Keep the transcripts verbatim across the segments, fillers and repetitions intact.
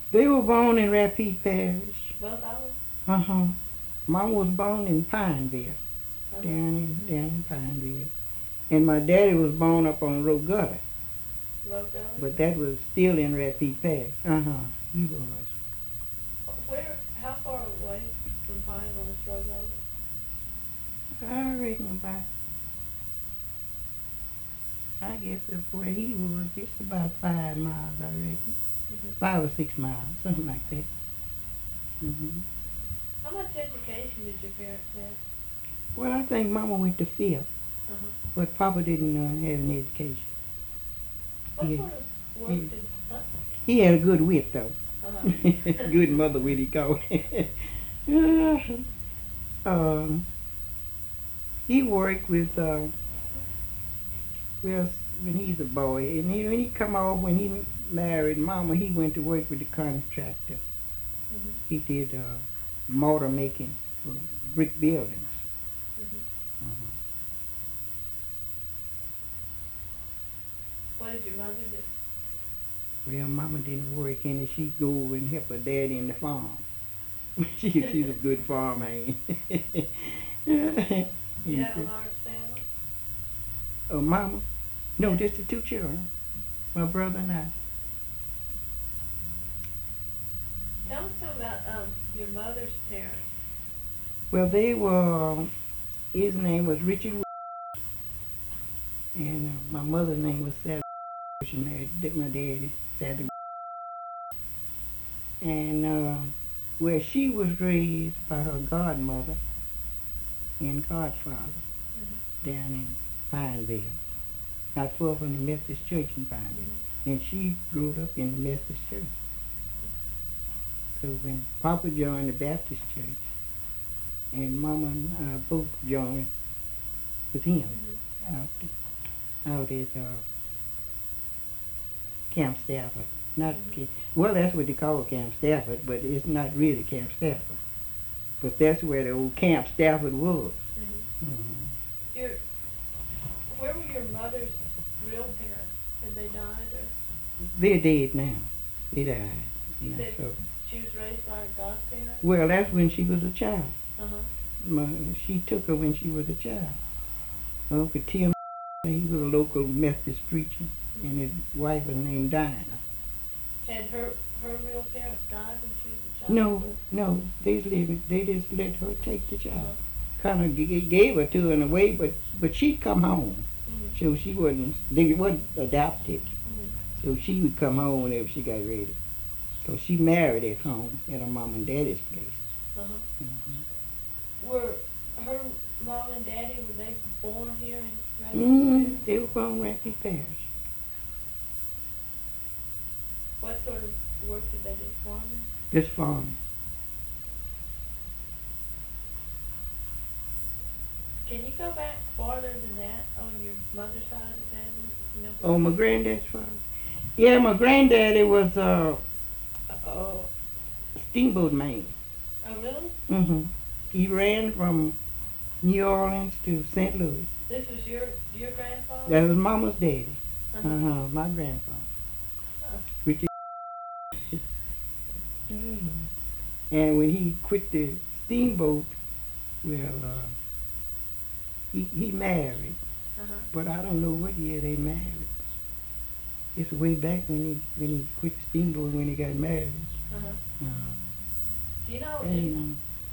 They were born in Rapid Parish. Both of them? Uh-huh. Mom was born in Pineville, Uh-huh. down in, down in Pineville. And my daddy was born up on Roe Gully. Roe Gully? But that was still in Rapid Parish. Uh-huh. He was. Where, how far away from Pineville is Roe Gully? I reckon about, I guess if where he was, it's about five miles, I reckon. Mm-hmm. Five or six miles, something like that. Mm-hmm. How much education did your parents have? Well, I think Mama went to fifth, Uh-huh. but Papa didn't uh, have any education. What Yeah. sort of work Yeah. did, huh? He had a good wit, though. Uh-huh. Good mother wit, he called it. um, he worked with, uh, well, when he's a boy, and he, when he come off, when he married Mama, he went to work with the contractor. Mm-hmm. He did uh, mortar making for brick buildings. Mm-hmm. Uh-huh. What did your mother do? Well, Mama didn't work in it. She'd go and help her daddy in the farm. she, she's a good farm hand. You have a large family? Oh, Mama? No, just the two children. My brother and I. Tell us some about um, your mother's parents. Well, they were, his name was Richard Williams, and uh, my mother's name was Sally. She married my daddy, Sally. And uh, where she was raised by her godmother and godfather Mm-hmm. down in Pineville, not far from the Methodist Church in Pineville. Mm-hmm. And she grew up in the Methodist Church. So when Papa joined the Baptist Church, and Mama and I both joined with him Mm-hmm. out, out at uh, Camp Stafford. Not Mm-hmm. Ca- well, that's what they call Camp Stafford, but it's not really Camp Stafford. But that's where the old Camp Stafford was. Mm-hmm. Mm-hmm. Your, where were your mother's real parents? Had they died, or They're dead now. They died. you know, said so- she was raised by her godparents? well, that's when she was a child. Uh-huh. My, she took her when she was a child. Uncle Tim, he was a local Methodist preacher, and his wife was named Dinah. Had her her real parents died when she was a child? No, no, they was living. They just let her take the child. Uh-huh. Kind of g- gave her to her in a way, but but she'd come home, Mm-hmm. so she wasn't. They wasn't adopted, Mm-hmm. so she would come home whenever she got ready. So she married at home at her mom and daddy's place. Uh-huh. Mm-hmm. Were her mom and daddy, were they born here in Rapid Mm-hmm. Parish? They were from Rapid Parish. What sort of work did they do? Farming? Just farming. Can you go back farther than that on your mother's side of the family? You know, Oh, my granddad's farm. Yeah, my granddaddy was uh, uh, steamboat man. Oh, really? Mm-hmm. He ran from New Orleans to Saint Louis. This was your your grandfather? That was Mama's daddy. Uh-huh. Uh-huh, my grandfather. Oh. Richard. Mhm. And when he quit the steamboat, well, uh, he he married, Uh-huh. but I don't know what year they married. It's way back when he when he quit the steamboat when he got married. Uh-huh. Uh, Do you know any, and,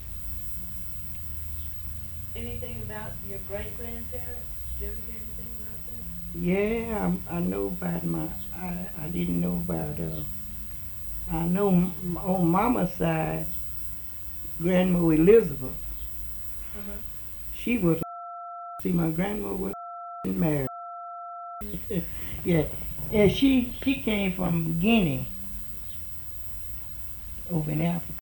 anything about your great grandparents? Did you ever hear anything about them? yeah, I, I know about my. I I didn't know about. Uh, I know m- on Mama's side, Grandma Elizabeth. Uh-huh. She was. See, my grandma was married. Yeah, and she she came from Guinea, over in Africa.